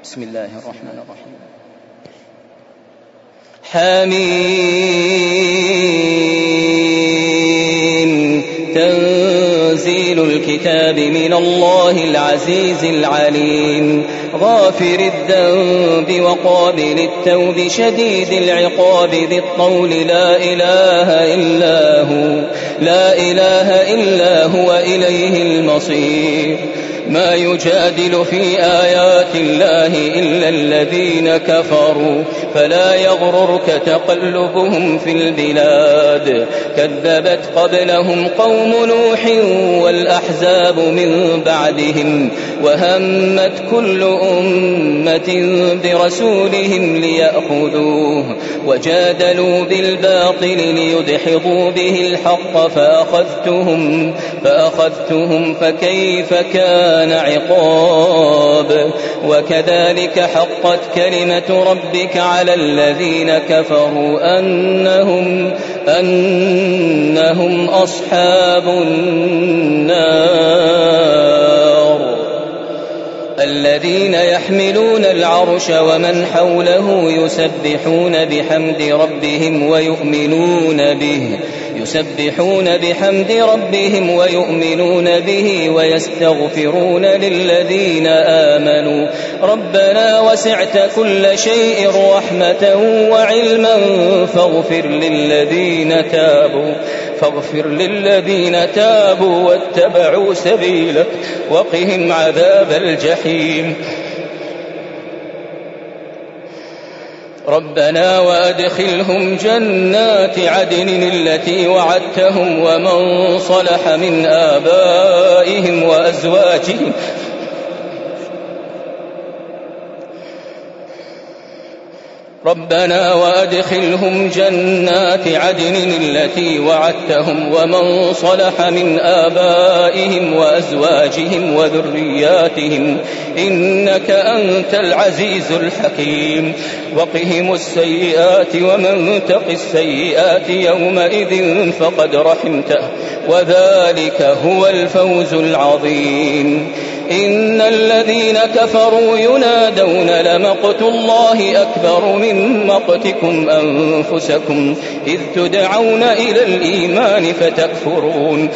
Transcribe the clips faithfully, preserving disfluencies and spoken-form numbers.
بسم الله الرحمن الرحيم. حميم تنزيل الكتاب من الله العزيز العليم غافر الذنب وقابل التوب شديد العقاب ذي الطول لا إله إلا هو لا إله إلا هو إليه المصير. ما يجادل في آيات الله إلا الذين كفروا فلا يغررك تقلبهم في البلاد. كذبت قبلهم قوم نوح والأحزاب من بعدهم وهمت كل أمة برسولهم ليأخذوه وجادلوا بالباطل ليدحضوا به الحق فأخذتهم فأخذتهم فكيف كان عقاب. وكذلك حقت كلمة ربك على الذين كفروا أنهم أنهم أصحاب النار. الذين يحملون العرش ومن حوله يسبحون بحمد ربهم ويؤمنون به يسبحون بحمد ربهم ويؤمنون به ويستغفرون للذين آمنوا ربنا وسعت كل شيء رحمة وعلما فاغفر للذين تابوا فاغفر للذين تابوا واتبعوا سبيلك وقهم عذاب الجحيم. ربنا وأدخلهم جنات عدن التي وعدتهم ومن صلح من آبائهم وأزواجهم ربنا وأدخلهم جنات عدن التي وعدتهم ومن صلح من آبائهم وأزواجهم وذرياتهم إنك أنت العزيز الحكيم. وقهم السيئات ومن تق السيئات يومئذ فقد رحمته وذلك هو الفوز العظيم. إن الذين كفروا ينادون لمقت الله أكبر من مقتكم أنفسكم إذ تدعون إلى الإيمان فتكفرون.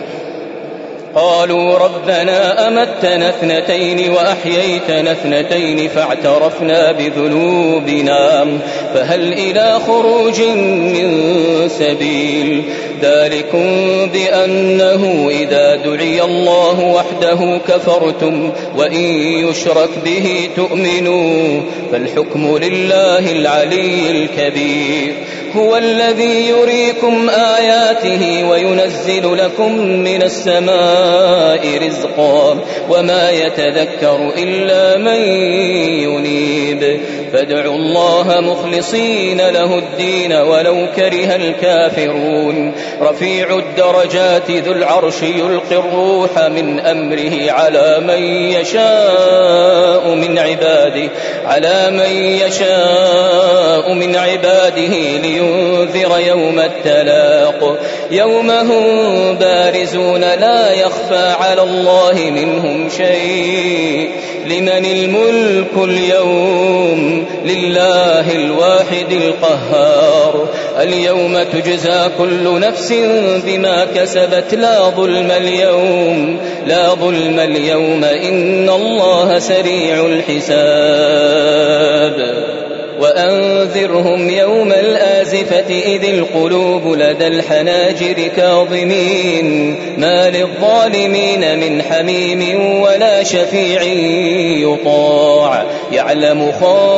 قالوا ربنا أمتنا اثنتين وأحييتنا اثنتين فاعترفنا بذنوبنا فهل إلى خروج من سبيل. ذلكم بأنه إذا دعي الله وحده كفرتم وإن يشرك به تؤمنوا فالحكم لله العلي الكبير. هو الذي يريكم آياته وينزل لكم من السماء رزقا وما يتذكر إلا من ينيب. فادعوا الله مخلصين له الدين ولو كره الكافرون. رفيع الدرجات ذو العرش يلقي الروح من أمره على من يشاء من عباده على من يشاء من عباده لينذر يوم التلاق يوم هم بارزون لا يخفى على الله منهم شيء. لمن الملك اليوم لله الواحد القهار. اليوم تجزى كل نفس بما كسبت لا ظلم اليوم لا ظلم اليوم إن الله سريع الحساب. وأنذرهم يوم الآزفة إذ القلوب لدى الحناجر كاظمين ما للظالمين من حميم ولا شفيع يطاع يعلم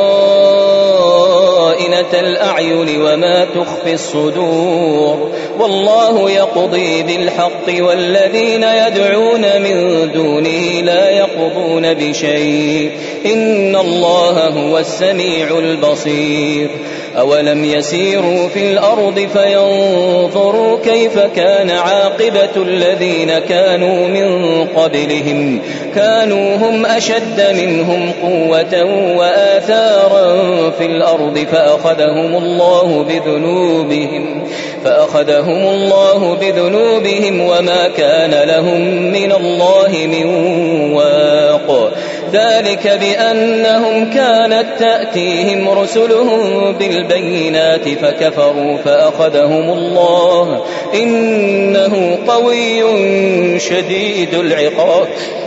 خائنة الأعين وما تخفي الصدور. والله يقضي بالحق والذين يدعون من دونه لا يقضون بشيء إن الله هو السميع البصير. أولم يسيروا في الأرض فينظروا كيف كان عاقبة الذين كانوا من قبلهم كانوا هم أشد منهم قوة وآثارا في الأرض فأخذهم الله بذنوبهم فأخذهم الله بذنوبهم وما كان لهم من الله من واق. ذلك بأنهم كانت تأتيهم رسلهم بالبينات فكفروا فأخذهم الله إنه قوي شديد العقاب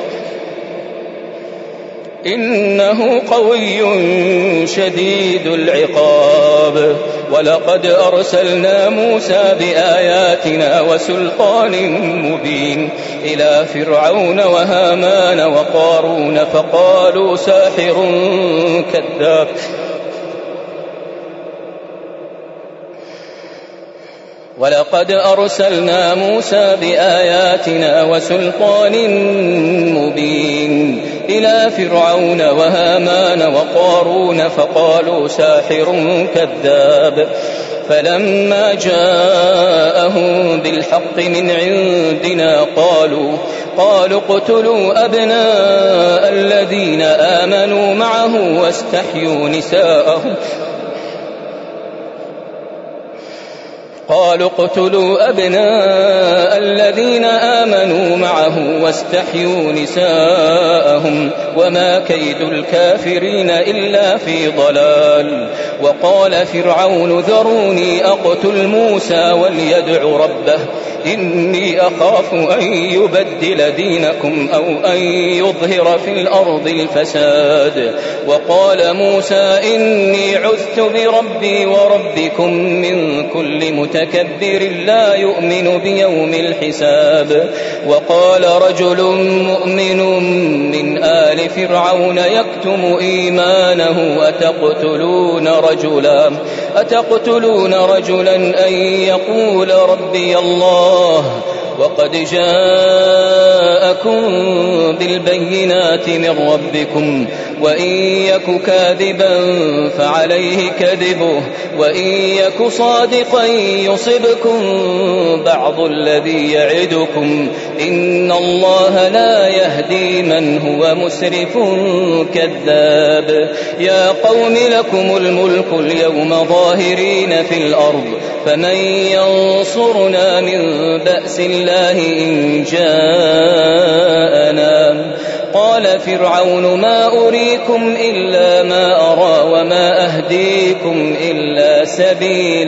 إنه قوي شديد العقاب ولقد أرسلنا موسى بآياتنا وسلطان مبين إلى فرعون وهامان وقارون فقالوا ساحر كذاب ولقد أرسلنا موسى بآياتنا وسلطان مبين إلى فرعون وهامان وقارون فقالوا ساحر كذاب فلما جاءهم بالحق من عندنا قالوا قالوا اقتلوا أبناء الذين آمنوا معه واستحيوا نساءهم قالوا اقتلوا أبناء الذين آمنوا معه واستحيوا نساءهم وما كيد الكافرين إلا في ضلال وقال فرعون ذروني أقتل موسى وليدع ربه إني أخاف أن يبدل دينكم أو أن يظهر في الأرض الفساد وقال موسى إني عذت بربي وربكم من كل متكبر لا يؤمن بيوم الحساب وقال رجل مؤمن من آل فرعون يكتم إيمانه أتقتلون رجلا أتقتلون رجلا أن يقول ربي الله وقد جاءكم بالبينات من ربكم وإن يك كاذبا فعليه كذبه وإن يك صادقا يصبكم بعض الذي يعدكم إن الله لا يهدي من هو مسرف كذاب يا قوم لكم الملك اليوم ظاهرين في الأرض فمن ينصرنا من بأس الله إن جاءنا قال فرعون ما أريكم إلا ما أرى وما أهديكم إلا سبيل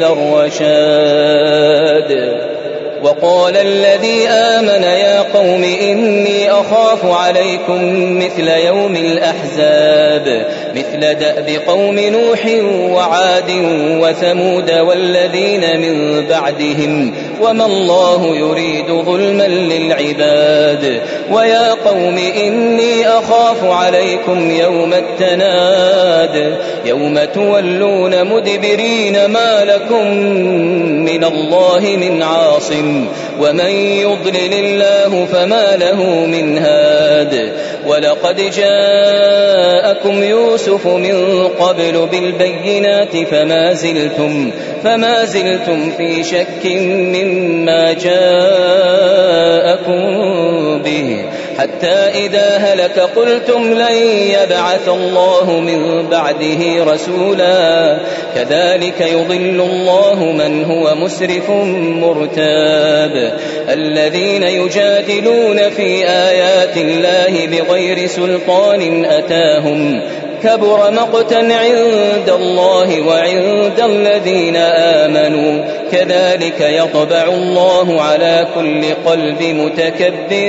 الرشاد وقال الذي آمن يا قوم إني أخاف عليكم مثل يوم الأحزاب مثل دأب قوم نوح وعاد وثمود والذين من بعدهم وما الله يريد ظلما للعباد ويا قوم إني أخاف عليكم يوم التناد يوم تولون مدبرين ما لكم من الله من عاصم ومن يضلل الله فما له من هاد ولقد جاءكم يوسف من قبل بالبينات فما زلتم فما زلتم في شك مما جاءكم به حتى إذا هلك قلتم لن يبعث الله من بعده رسولا كذلك يضل الله من هو مسرف مرتاب الذين يجادلون في آيات الله بغير سلطان أتاهم كبر مقتا عند الله وعند الذين آمنوا كذلك يطبع الله على كل قلب متكبر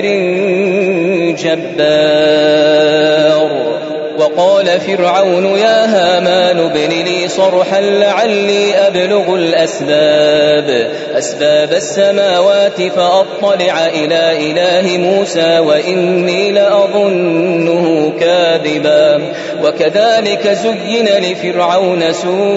جبار وقال فرعون يا هامان ابن لي صرحا لعلي أبلغ الأسباب أسباب السماوات فأطلع إلى إله موسى وإني لأظنه كاذبا وكذلك زين لفرعون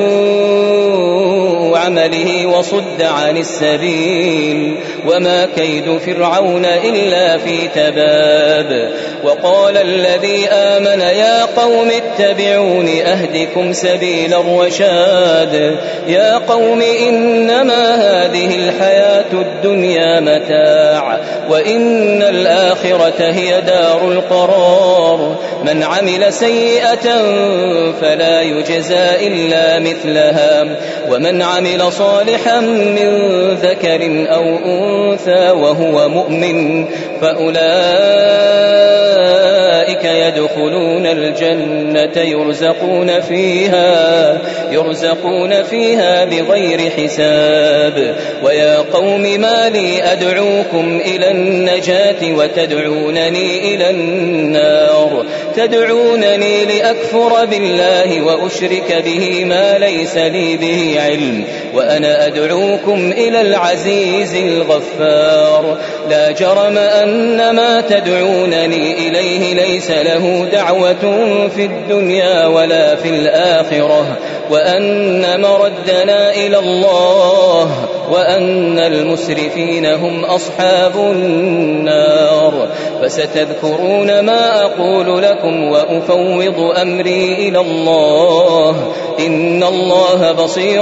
سوء عمله وصد عن السبيل وما كيد فرعون إلا في تباب وقال الذي آمن يا قوم اتبعون أهدكم سبيل الرشاد يا قوم إنما هذه الحياة الدنيا متاع وإن الآخرة هي دار القرار من عمل سيئة فلا يجزى إلا مثلها ومن عمل صالحا من ذكر أو أنثى وهو مؤمن فأولئك أولئك يدخلون الجنة يرزقون فيها يرزقون فيها بغير حساب. ويا قوم ما لي أدعوكم إلى النجاة وتدعونني إلى النار تدعونني لأكفر بالله وأشرك به ما ليس لي به علم وأنا أدعوكم إلى العزيز الغفار. لا جرم أن ما تدعونني إليه ليس له دعوة في الدنيا ولا في الآخرة وأن مردنا إلى الله وأن المسرفين هم أصحاب النار. فستذكرون ما أقول لكم وأفوض أمري إلى الله إن الله بصير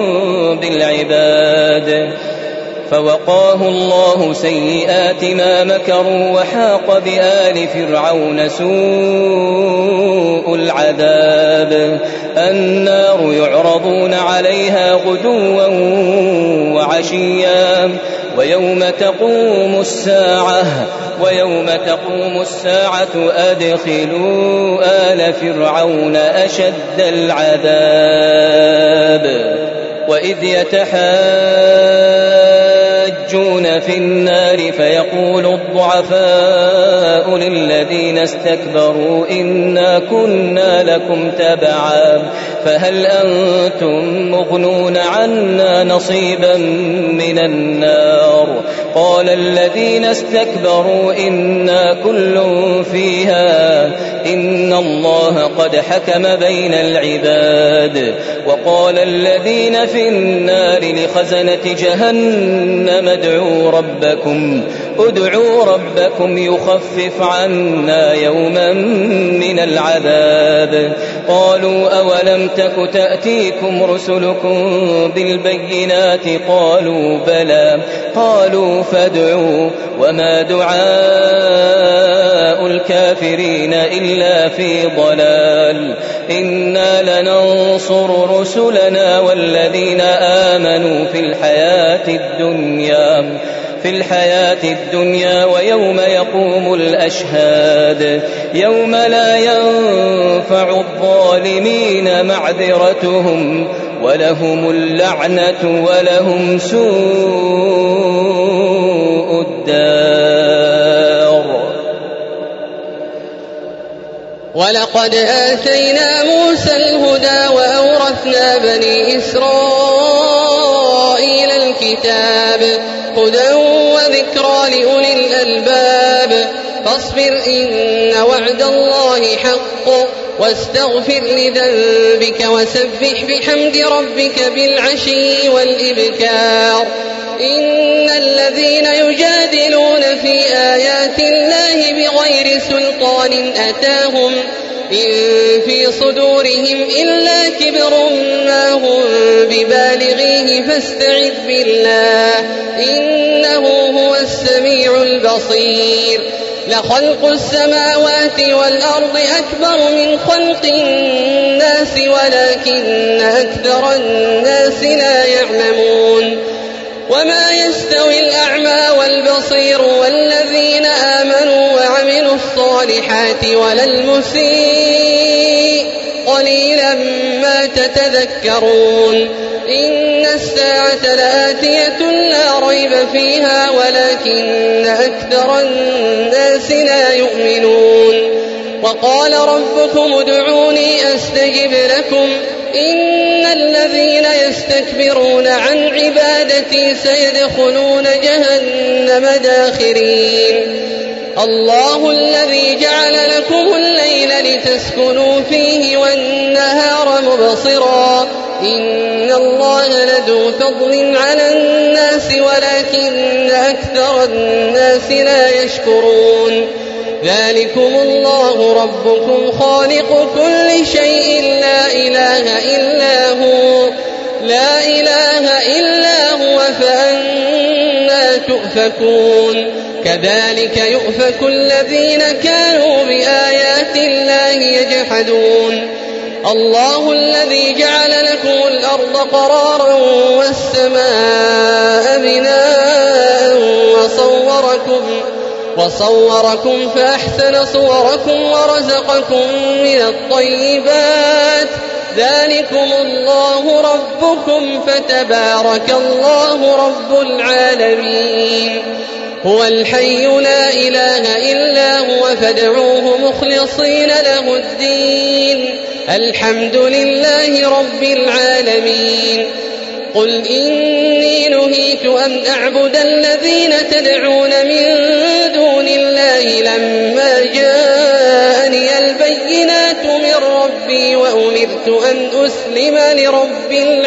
بالعباد. فوقاه الله سيئات ما مكروا وحاق بآل فرعون سوء العذاب. النار يعرضون عليها غدوا وعشيا ويوم تقوم الساعة ويوم تقوم الساعة أدخلوا آل فرعون أشد العذاب. وإذ يتحاجون في النار فيقول الضعفاء للذين استكبروا إنا كنا لكم تبعا فهل أنتم مغنون عنا نصيبا من النار قال الذين استكبروا إنا كل فيها إن الله قد حكم بين العباد. وقال الذين في النار لخزنة جهنم ادعوا ربكم ادعوا ربكم يخفف عنا يوما من العذاب. قالوا أولم تك تأتيكم رسلكم بالبينات قالوا بلى قالوا فادعوا وما دعاء الكافرين إلا في ضلال. إنا لننصر رسلنا والذين آمنوا في الحياة الدنيا في الحياة الدنيا ويوم يقوم الأشهاد يوم لا ينفع الظالمين معذرتهم ولهم اللعنة ولهم سوء الدار. ولقد آتينا موسى الهدى وأورثنا بني إسرائيل الكتاب هدى وذكرى لأولي الألباب. فاصبر إن وعد الله حق واستغفر لذنبك وسبح بحمد ربك بالعشي والإبكار. إن الذين يجادلون في آيات الله بغير سلطان أتاهم إن في صدورهم إلا كبر ما هم ببالغيه فاستعذ بالله إنه هو السميع البصير. لخلق السماوات والأرض أكبر من خلق الناس ولكن أكثر الناس لا يعلمون. وما يستوي الأعمى والبصير والذين آمنوا وعملوا الصالحات ولا المسيء قليلا ما تتذكرون. إن الساعة لآتية لا ريب فيها ولكن أكثر الناس لا يؤمنون. وقال ربكم ادعوني أستجب لكم إن الذين يستكبرون عن عبادتي سيدخلون جهنم داخرين. الله الذي جعل لكم الليل لتسكنوا فيه والنهار مبصرا إن الله لذو فضل على الناس ولكن أكثر الناس لا يشكرون. ذلكم الله ربكم خالق كل شيء لا إله إلا هو لا إله إلا هو فأنى تؤفكون. كذلك يؤفك الذين كانوا بآيات الله يجحدون. الله الذي جعل لكم الأرض قرارا والسماء بناء وصوركم وصوركم فأحسن صوركم ورزقكم من الطيبات ذلكم الله ربكم فتبارك الله رب العالمين هو الحي لا إله إلا هو فادعوه مخلصين له الدين الحمد لله رب العالمين قل إني نهيت أن أعبد الذين تدعون من دون الله لما جاءني البينات من ربي وأمرت أن أسلم لرب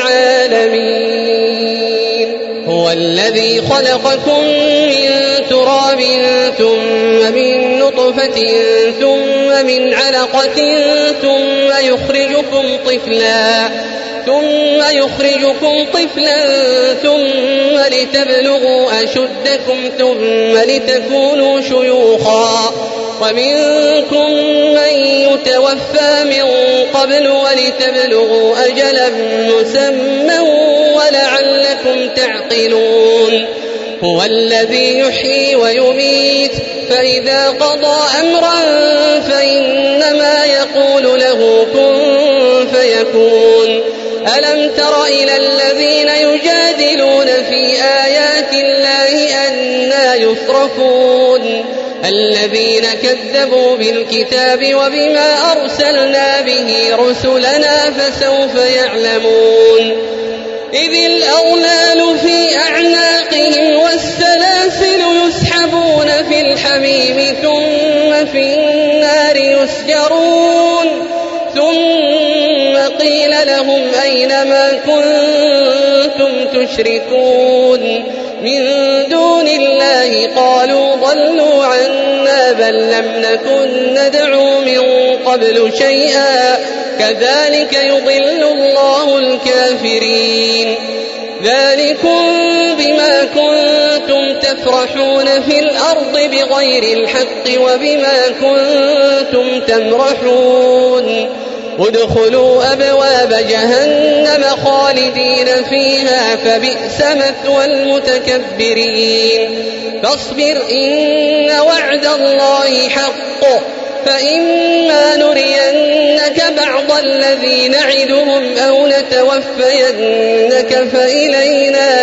العالمين هو الذي خلقكم من تراب ثم من نطفة ثم من علقة ثم يخرجكم طفلا ثم يخرجكم طفلا ثم لتبلغوا أشدكم ثم لتكونوا شيوخا ومنكم من يتوفى من قبل ولتبلغوا أجلا مسمى ولعلكم تعقلون هو الذي يحيي ويميت فإذا قضى أمرا فإنما يقول له كن فيكون ألم تر إلى الذين يجادلون في آيات الله أنى يصرفون الذين كذبوا بالكتاب وبما أرسلنا به رسلنا فسوف يعلمون إذ الأغلال في أعناقهم والسلاسل يسحبون في الحميم ثم في النار يسجرون ثم قيل لهم أين ما كنتم تشركون من دون الله قالوا ضلوا عنا بل لم نكن ندعو من قبل شيئا كذلك يضل الله الكافرين ذلكم بما كنتم تفرحون في الأرض بغير الحق وبما كنتم تمرحون ادخلوا أبواب جهنم خالدين فيها فبئس مثوى المتكبرين فاصبر إن وعد الله حق فإما نرينك بعض الذي نعدهم أو نتوفينك فإلينا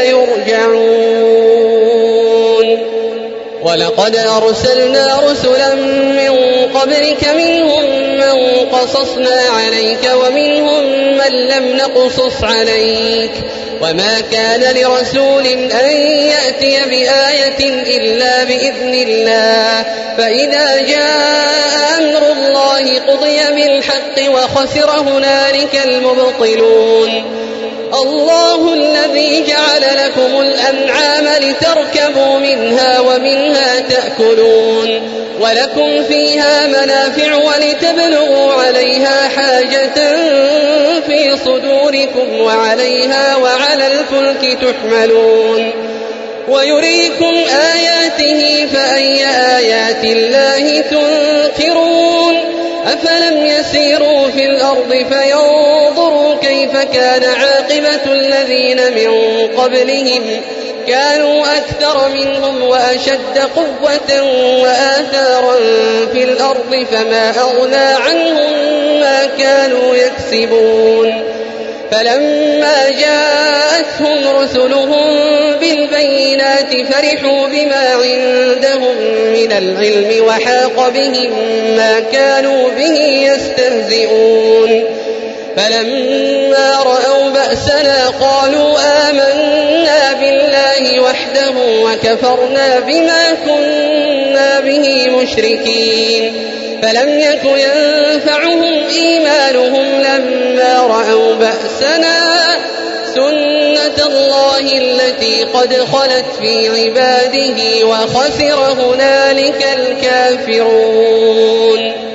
يرجعون ولقد أرسلنا رسلا من قبلك منهم من قصصنا عليك ومنهم من لم نقصص عليك وما كان لرسول أن يأتي بآية إلا بإذن الله فإذا جاء أمر الله قضي بالحق وخسر هنالك المبطلون الله الذي جعل لكم الأنعام لتركبوا منها ومنها تأكلون ولكم فيها منافع ولتبلغوا عليها حاجة في صدوركم وعليها وعلى الفلك تحملون ويريكم آياته فأي آيات الله تنكرون أفلم يسيروا في الأرض فينظروا كيف كان عاقبة الذين من قبلهم كانوا أكثر منهم وأشد قوة وآثارا في الأرض فما أغنى عنهم ما كانوا يكسبون فلما جاءتهم رسلهم بالبينات فرحوا بما عندهم من العلم وحاق بهم ما كانوا به يستهزئون فلما رأوا بأسنا قالوا آمنا بالله وحده وكفرنا بما كنا به مشركين فلم يك ينفعهم إيمانهم لما رأوا بأسنا سنة الله التي قد خلت في عباده وخسر هنالك الكافرون.